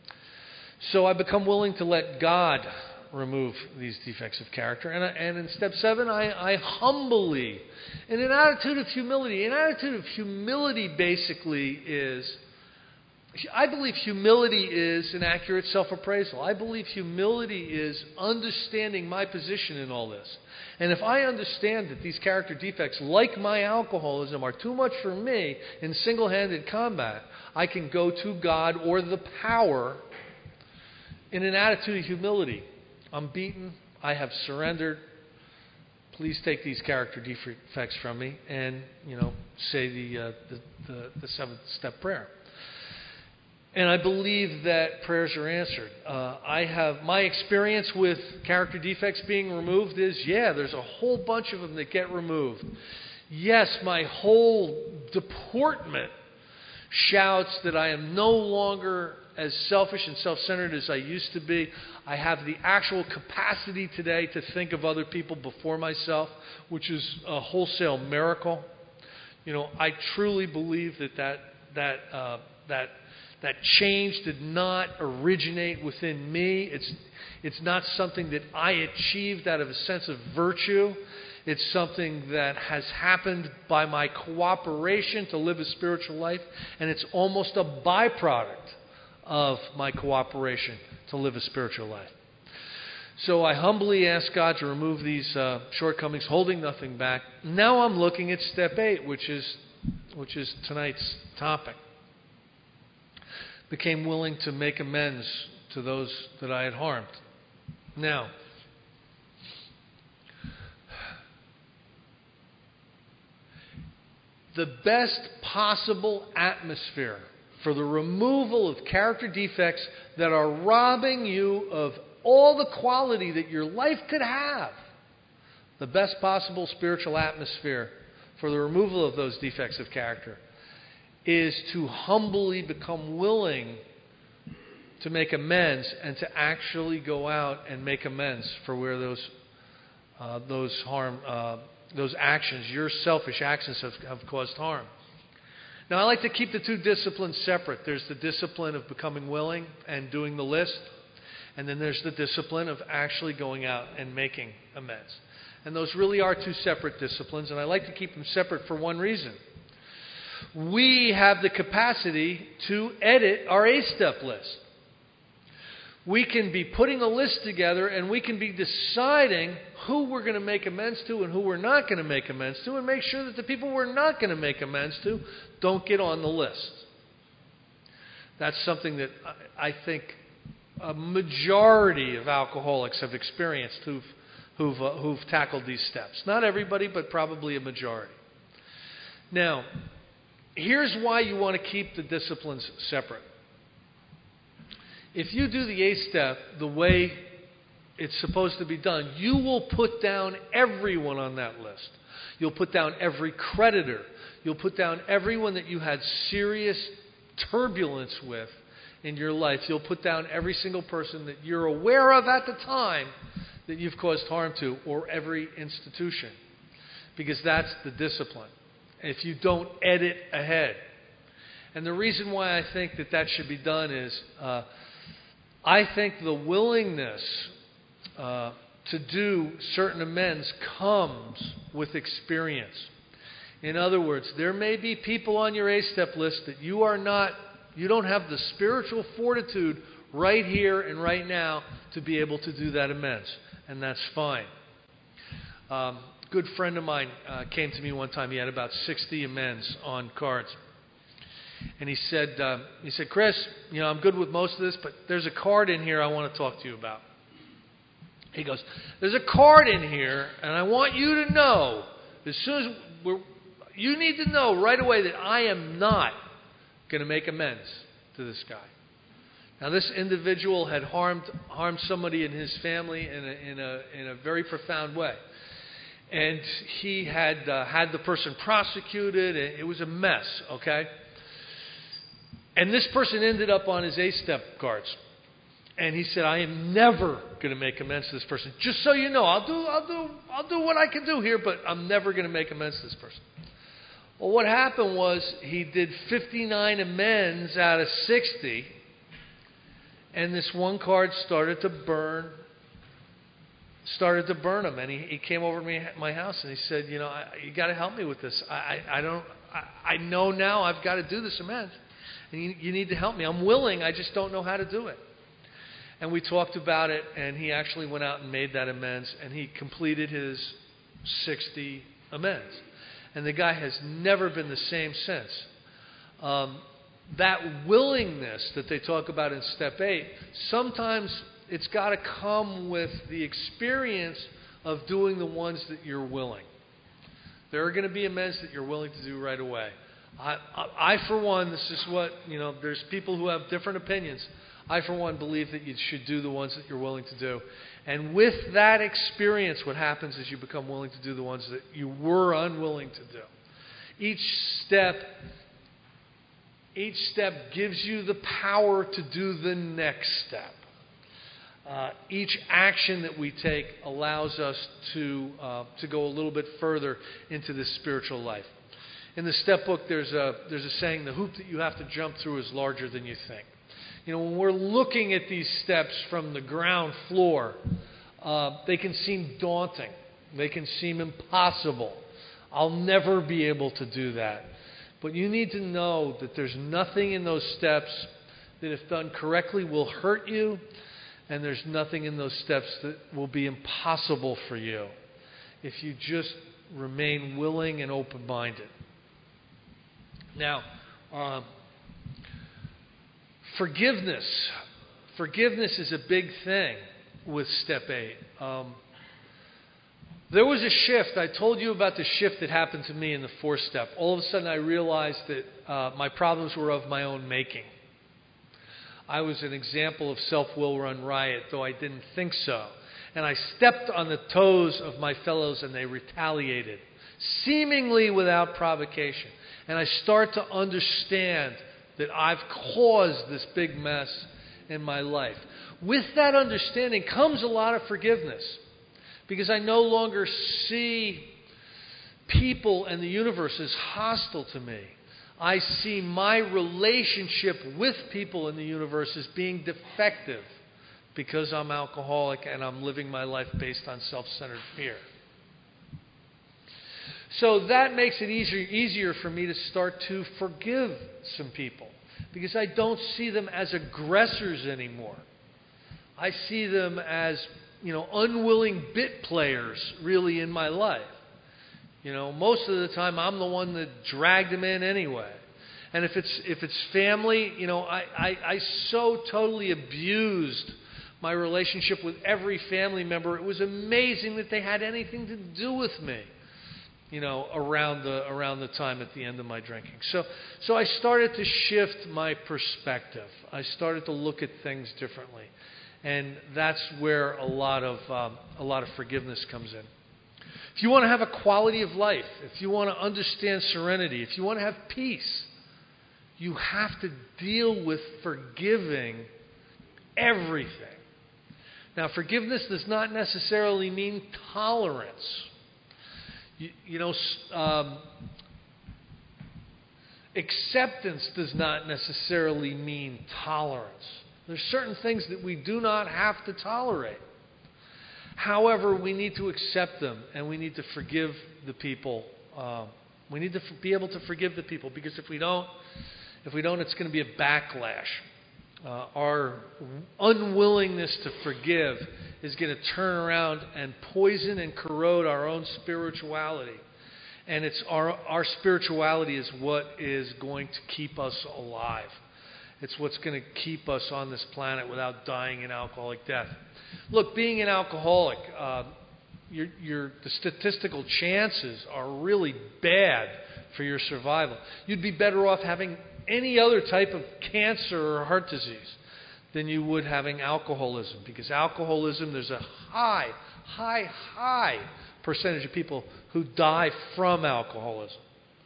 So I become willing to let God remove these defects of character. And, I, and in step seven, I, I humbly, in an attitude of humility, an attitude of humility basically is, I believe humility is an accurate self-appraisal. I believe humility is understanding my position in all this. And if I understand that these character defects, like my alcoholism, are too much for me in single-handed combat, I can go to God or the power in an attitude of humility. I'm beaten. I have surrendered. Please take these character defects from me, and you know, say the uh, the, the, the seventh step prayer. And I believe that prayers are answered. Uh, I have my experience with character defects being removed is yeah, there's a whole bunch of them that get removed. Yes, my whole deportment shouts that I am no longer as selfish and self-centered as I used to be. I have the actual capacity today to think of other people before myself, which is a wholesale miracle. You know, I truly believe that that that uh, that that change did not originate within me. It's it's not something that I achieved out of a sense of virtue. It's something that has happened by my cooperation to live a spiritual life, and it's almost a byproduct of my cooperation to live a spiritual life. So I humbly ask God to remove these uh, shortcomings, holding nothing back. Now I'm looking at step eight, which is which is tonight's topic. Became willing to make amends to those that I had harmed. Now, the best possible atmosphere for the removal of character defects that are robbing you of all the quality that your life could have, the best possible spiritual atmosphere for the removal of those defects of character is to humbly become willing to make amends and to actually go out and make amends for where those uh, those harm uh, those actions, your selfish actions, have, have caused harm. Now, I like to keep the two disciplines separate. There's the discipline of becoming willing and doing the list, and then there's the discipline of actually going out and making amends. And those really are two separate disciplines, and I like to keep them separate for one reason. We have the capacity to edit our eight-step list. We can be putting a list together, and we can be deciding who we're going to make amends to and who we're not going to make amends to, and make sure that the people we're not going to make amends to don't get on the list. That's something that I think a majority of alcoholics have experienced who've, who've, uh, who've tackled these steps. Not everybody, but probably a majority. Now, here's why you want to keep the disciplines separate. If you do the eighth step the way it's supposed to be done, you will put down everyone on that list. You'll put down every creditor. You'll put down everyone that you had serious turbulence with in your life. You'll put down every single person that you're aware of at the time that you've caused harm to, or every institution. Because that's the discipline. If you don't edit ahead. And the reason why I think that that should be done is uh, I think the willingness uh, to do certain amends comes with experience. In other words, there may be people on your A-step list that you are not, you don't have the spiritual fortitude right here and right now to be able to do that amends. And that's fine. Um, a good friend of mine uh, came to me one time. He had about sixty amends on cards. And he said, uh, he said, Chris, you know, I'm good with most of this, but there's a card in here I want to talk to you about. He goes, there's a card in here, and I want you to know, as soon as we're, you need to know right away that I am not going to make amends to this guy. Now, this individual had harmed harmed somebody in his family in a, in a, in a very profound way. And he had uh, had the person prosecuted. It was a mess, okay? And this person ended up on his A-step cards. And he said, I am never going to make amends to this person. Just so you know, I'll do, I'll do, I'll do what I can do here, but I'm never going to make amends to this person. Well, what happened was he did fifty-nine amends out of sixty, and this one card started to burn, started to burn him. And he, he came over to me at my house and he said, you know, I, you got to help me with this. I, I, I don't, I, I know now I've got to do this amends. And you, you need to help me. I'm willing, I just don't know how to do it. And we talked about it, and he actually went out and made that amends, and he completed his sixty amends. And the guy has never been the same since. Um, that willingness that they talk about in step eight, sometimes it's got to come with the experience of doing the ones that you're willing. There are going to be amends that you're willing to do right away. I, I, I, for one, this is what, you know, there's people who have different opinions. I, for one, believe that you should do the ones that you're willing to do. And with that experience, what happens is you become willing to do the ones that you were unwilling to do. Each step, each step gives you the power to do the next step. Uh, each action that we take allows us to uh, to go a little bit further into this spiritual life. In the step book, there's a there's a saying: the hoop that you have to jump through is larger than you think. You know, when we're looking at these steps from the ground floor, uh, they can seem daunting. They can seem impossible. I'll never be able to do that. But you need to know that there's nothing in those steps that, if done correctly, will hurt you, and there's nothing in those steps that will be impossible for you if you just remain willing and open-minded. Now, uh, Forgiveness. Forgiveness is a big thing with step eight. Um, there was a shift. I told you about the shift that happened to me in the fourth step. All of a sudden I realized that uh, my problems were of my own making. I was an example of self-will run riot, though I didn't think so. And I stepped on the toes of my fellows and they retaliated, seemingly without provocation. And I start to understand that I've caused this big mess in my life. With that understanding comes a lot of forgiveness, because I no longer see people and the universe as hostile to me. I see my relationship with people in the universe as being defective because I'm alcoholic and I'm living my life based on self-centered fear. So that makes it easier, easier for me to start to forgive some people, because I don't see them as aggressors anymore. I see them as, you know, unwilling bit players really in my life. You know, most of the time I'm the one that dragged them in anyway. And if it's if it's family, you know, I, I, I so totally abused my relationship with every family member. It was amazing that they had anything to do with me, you know, around the around the time at the end of my drinking. So so I started to shift my perspective. I started to look at things differently. And that's where a lot of um, a lot of forgiveness comes in. If you want to have a quality of life, if you want to understand serenity, if you want to have peace, you have to deal with forgiving everything. Now, forgiveness does not necessarily mean tolerance. You, you know, um, acceptance does not necessarily mean tolerance. There's certain things that we do not have to tolerate. However, we need to accept them, and we need to forgive the people. Uh, we need to f- be able to forgive the people, because if we don't, if we don't, it's going to be a backlash. Uh, our unwillingness to forgive is going to turn around and poison and corrode our own spirituality. And it's our, our spirituality is what is going to keep us alive. It's what's going to keep us on this planet without dying an alcoholic death. Look, being an alcoholic, uh, your, your, the statistical chances are really bad for your survival. You'd be better off having any other type of cancer or heart disease than you would having alcoholism. Because alcoholism, there's a high, high, high percentage of people who die from alcoholism.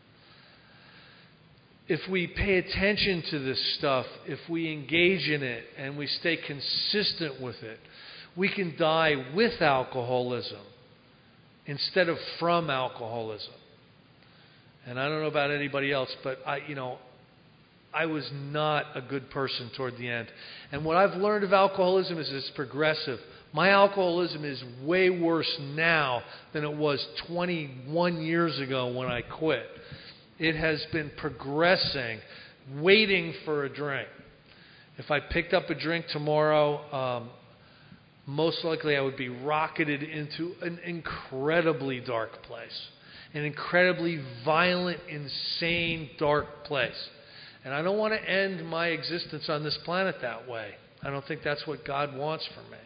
If we pay attention to this stuff, if we engage in it and we stay consistent with it, we can die with alcoholism instead of from alcoholism. And I don't know about anybody else, but I, you know, I was not a good person toward the end. And what I've learned of alcoholism is it's progressive. My alcoholism is way worse now than it was twenty-one years ago when I quit. It has been progressing, waiting for a drink. If I picked up a drink tomorrow, um, most likely I would be rocketed into an incredibly dark place. An incredibly violent, insane, dark place. And I don't want to end my existence on this planet that way. I don't think that's what God wants for me.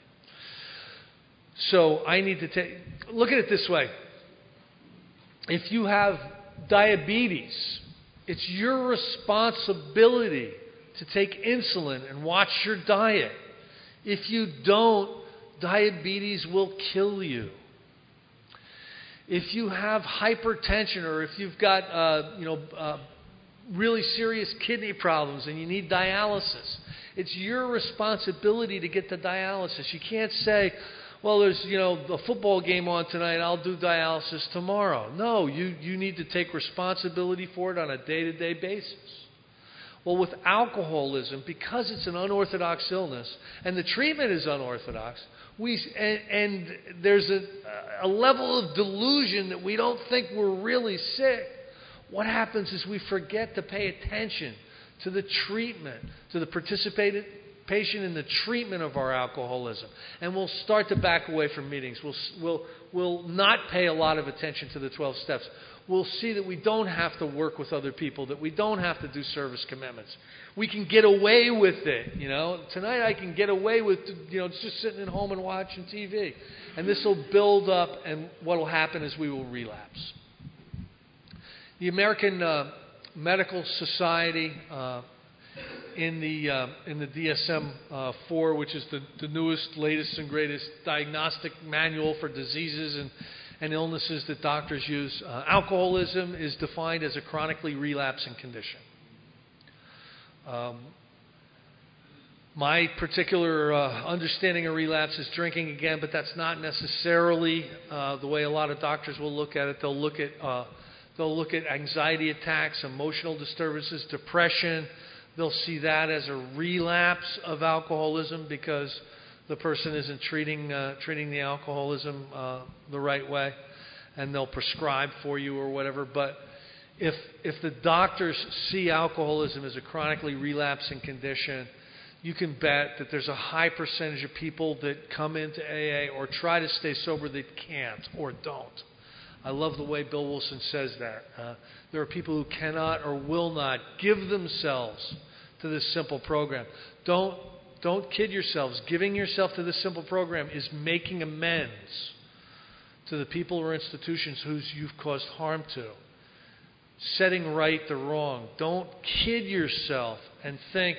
So I need to take... Look at it this way. If you have diabetes, it's your responsibility to take insulin and watch your diet. If you don't, diabetes will kill you. If you have hypertension, or if you've got uh, you know uh, really serious kidney problems and you need dialysis, it's your responsibility to get the dialysis. You can't say, well, there's you know a football game on tonight, I'll do dialysis tomorrow. No, you, you need to take responsibility for it on a day-to-day basis. Well, with alcoholism, because it's an unorthodox illness and the treatment is unorthodox, we and, and there's a, a level of delusion that we don't think we're really sick. What happens is we forget to pay attention to the treatment, to the participation in the treatment of our alcoholism. And we'll start to back away from meetings. We'll, we'll, we'll not pay a lot of attention to the twelve steps. We'll see that we don't have to work with other people, that we don't have to do service commitments. We can get away with it, you know. Tonight I can get away with, you know, just sitting at home and watching T V. And this will build up, and what will happen is we will relapse. The American uh, Medical Society, uh, in the uh, in the D S M four, uh, which is the, the newest, latest, and greatest diagnostic manual for diseases and, and illnesses that doctors use, uh, alcoholism is defined as a chronically relapsing condition. Um, my particular uh, understanding of relapse is drinking again, but that's not necessarily uh, the way a lot of doctors will look at it. They'll look at uh, they'll look at anxiety attacks, emotional disturbances, depression. They'll see that as a relapse of alcoholism because the person isn't treating uh, treating the alcoholism uh, the right way, and they'll prescribe for you or whatever. But if if the doctors see alcoholism as a chronically relapsing condition, you can bet that there's a high percentage of people that come into A A or try to stay sober that can't or don't. I love the way Bill Wilson says that. Uh, there are people who cannot or will not give themselves to this simple program. Don't, don't kid yourselves. Giving yourself to this simple program is making amends to the people or institutions whose you've caused harm to. Setting right the wrong. Don't kid yourself and think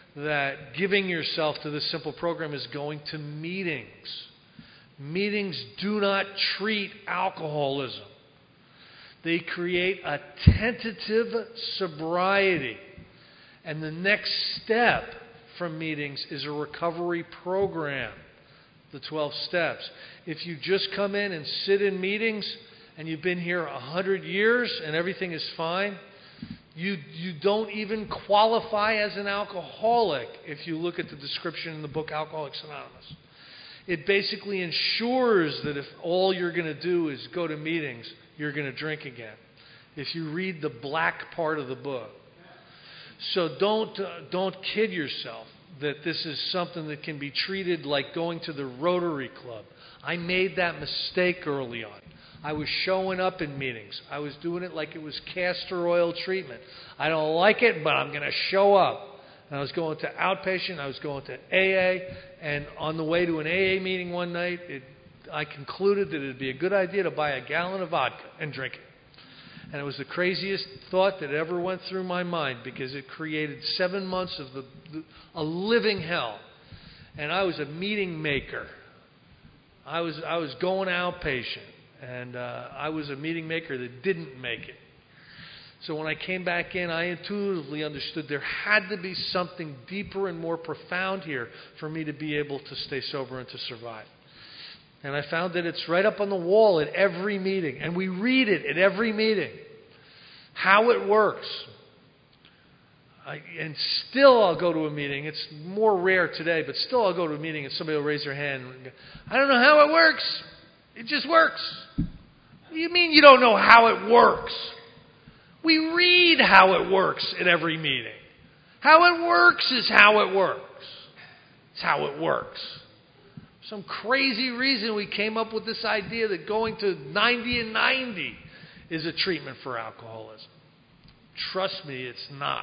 that giving yourself to this simple program is going to meetings. Meetings do not treat alcoholism. They create a tentative sobriety. And the next step from meetings is a recovery program, the twelve steps. If you just come in and sit in meetings and you've been here a hundred years and everything is fine, you, you don't even qualify as an alcoholic if you look at the description in the book Alcoholics Anonymous. It basically ensures that if all you're going to do is go to meetings, you're going to drink again. If you read the black part of the book. So don't uh, don't kid yourself that this is something that can be treated like going to the Rotary Club. I made that mistake early on. I was showing up in meetings. I was doing it like it was castor oil treatment. I don't like it, but I'm going to show up. And I was going to outpatient. I was going to A A. And on the way to an A A meeting one night, it, I concluded that it would be a good idea to buy a gallon of vodka and drink it. And it was the craziest thought that ever went through my mind because it created seven months of the, the, a living hell. And I was a meeting maker. I was, I was going outpatient. And uh, I was a meeting maker that didn't make it. So when I came back in, I intuitively understood there had to be something deeper and more profound here for me to be able to stay sober and to survive. And I found that it's right up on the wall at every meeting. And we read it at every meeting. How it works. I, and still I'll go to a meeting. It's more rare today, but still I'll go to a meeting and somebody will raise their hand. And go, I don't know how it works. It just works. What do you mean you don't know how it works? We read how it works at every meeting. How it works is how it works. It's how it works. Some crazy reason we came up with this idea that going to ninety and ninety is a treatment for alcoholism. Trust me, it's not.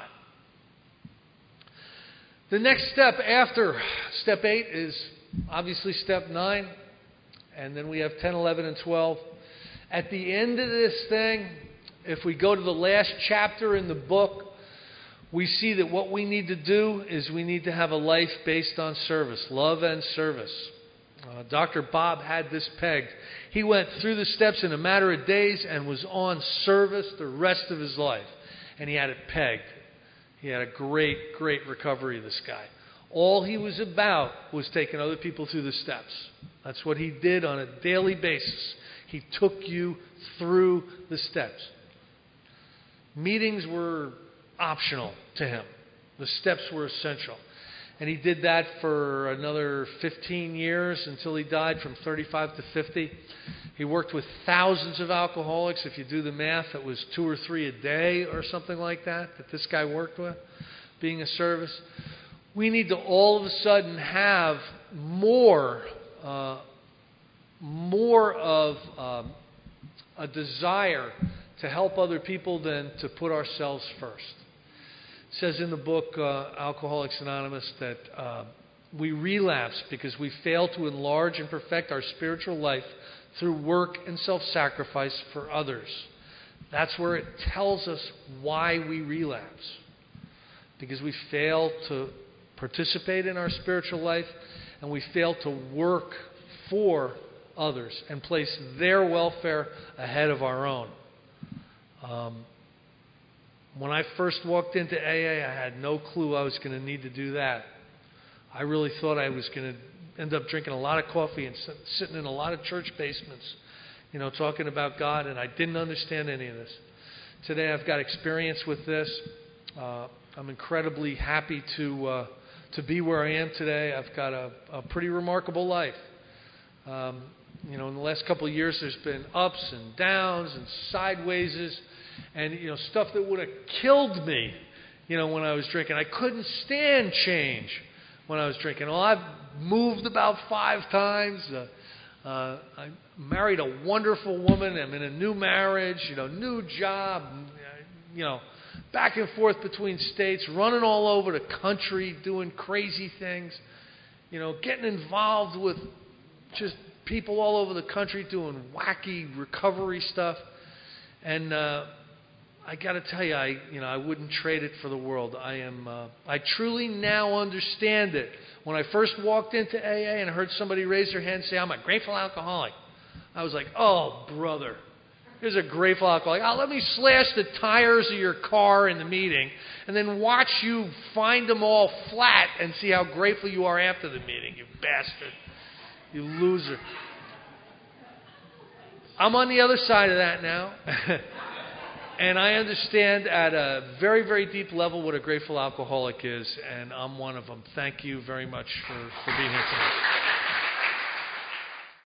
The next step after step eight is obviously step nine. And then we have ten, eleven, and twelve. At the end of this thing, if we go to the last chapter in the book, we see that what we need to do is we need to have a life based on service, love and service. Uh, Doctor Bob had this pegged. He went through the steps in a matter of days and was on service the rest of his life. And he had it pegged. He had a great, great recovery, this guy. All he was about was taking other people through the steps. That's what he did on a daily basis. He took you through the steps. Meetings were optional to him. The steps were essential. And he did that for another fifteen years until he died, from thirty-five to fifty. He worked with thousands of alcoholics. If you do the math, it was two or three a day or something like that that this guy worked with, being a service. We need to all of a sudden have more, uh, more of um, a desire to help other people than to put ourselves first. It says in the book uh, Alcoholics Anonymous that uh, we relapse because we fail to enlarge and perfect our spiritual life through work and self-sacrifice for others. That's where it tells us why we relapse. Because we fail to participate in our spiritual life and we fail to work for others and place their welfare ahead of our own. Um, when I first walked into A A, I had no clue I was going to need to do that. I really thought I was going to end up drinking a lot of coffee and sitting in a lot of church basements, you know, talking about God, and I didn't understand any of this. Today I've got experience with this. Uh, I'm incredibly happy to uh, to be where I am today. I've got a, a pretty remarkable life. Um, you know, in the last couple of years, there's been ups and downs and sidewayses, and you know, stuff that would have killed me. You know, when I was drinking, I couldn't stand change when I was drinking. Well, I've moved about five times. Uh, uh, I married a wonderful woman. I'm in a new marriage. You know, new job. You know. Back and forth between states, running all over the country, doing crazy things, you know, getting involved with just people all over the country doing wacky recovery stuff. And uh, I got to tell you, I you know I wouldn't trade it for the world. I am uh, I truly now understand it. When I first walked into A A and heard somebody raise their hand and say, "I'm a grateful alcoholic," I was like, "Oh, brother, here's a grateful alcoholic. Oh, let me slash the tires of your car in the meeting, and then watch you find them all flat and see how grateful you are after the meeting, you bastard, you loser." I'm on the other side of that now. And I understand at a very, very deep level what a grateful alcoholic is, and I'm one of them. Thank you very much for, for being here tonight.